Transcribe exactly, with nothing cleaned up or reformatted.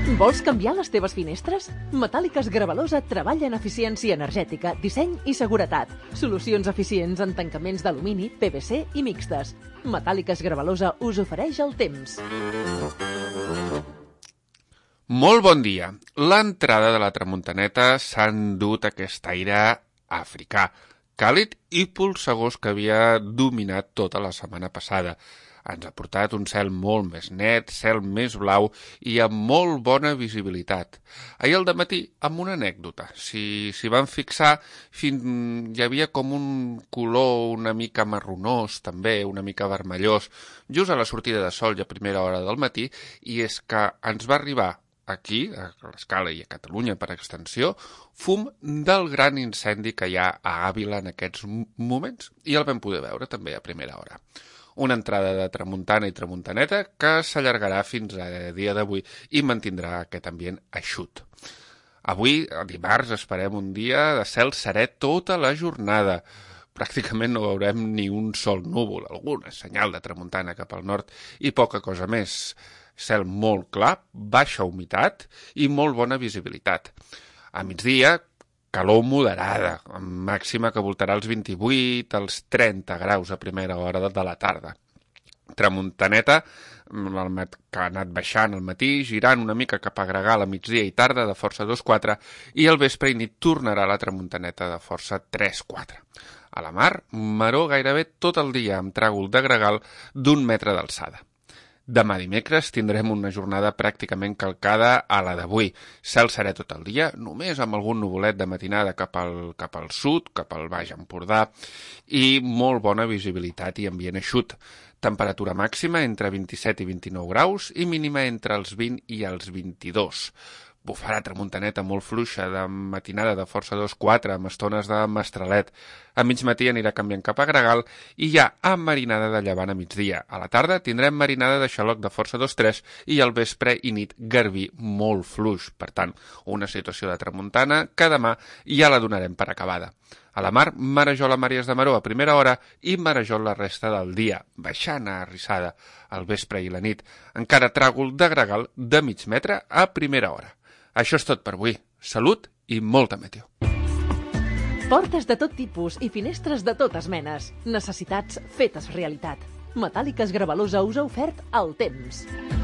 Vols canviar les teves finestres? Metàl·liques Gravalosa treballa en eficiència energètica, disseny i seguretat. Solucions eficients en tancaments d'alumini, P V C i mixtes. Metàl·liques Gravalosa us ofereix el temps. Molt bon dia. L'entrada de la tramuntaneta s'ha endut aquest aire africà, càlid i polsegós que havia dominat tota la setmana passada. Ens ha portat un cel molt més net, cel més blau i amb molt bona visibilitat. Ahir al dematí, amb una anècdota, si s'hi van fixar, fin... hi havia com un color una mica marronós, també, una mica vermellós, just a la sortida de sol i a primera hora del matí, i és que ens va arribar aquí, a l'Escala i a Catalunya per extensió, fum del gran incendi que hi ha a Àvila en aquests moments, i el vam poder veure també a primera hora. Una entrada de tramuntana i tramuntaneta que s'allargarà fins a dia d'avui i mantindrà aquest ambient eixut. Avui, dimarts, esperem un dia de cel serè tota la jornada. Pràcticament no veurem ni un sol núvol, alguna senyal de tramuntana cap al nord i poca cosa més. Cel molt clar, baixa humitat i molt bona visibilitat. A migdia, calor moderada, amb màxima que voltarà els vint-i-vuit, als trenta graus a primera hora de la tarda. Tramuntaneta, que ha anat baixant al matí, girant una mica cap a Gregal a migdia i tarda de força dos quatre, i al vespre i nit tornarà la tramuntaneta de força tres quatre. A la mar, maror gairebé tot el dia amb tràgol de Gregal d'un metre d'alçada. Demà dimecres tindrem una jornada pràcticament calcada a la d'avui. Cel serè tot el dia, només amb algun nuvolet de matinada cap al, cap al sud, cap al Baix Empordà, i molt bona visibilitat i ambient eixut. Temperatura màxima entre vint-i-set i vint-i-nou graus i mínima entre els vint i els vint-i-dos. Bufarà tramuntaneta molt fluixa de matinada de força dos quatre amb estones de mestralet. A mig matí anirà canviant cap a Gregal i hi ha marinada de llevant a migdia. A la tarda tindrem marinada de xaloc de força dos tres i al vespre i nit garbí molt fluix. Per tant, una situació de tramuntana que demà ja la donarem per acabada. A la mar, marejol a Màries de Maró a primera hora i marejol la resta del dia, baixant a arrissada al vespre i la nit. Encara tràgol de Gregal de mig metre a primera hora. Això és tot per avui. Salut i molta meteo. Portes de tot tipus i finestres de totes menes. Necessitats fetes realitat. Metàl·liques Gravalosa us ha ofert el temps.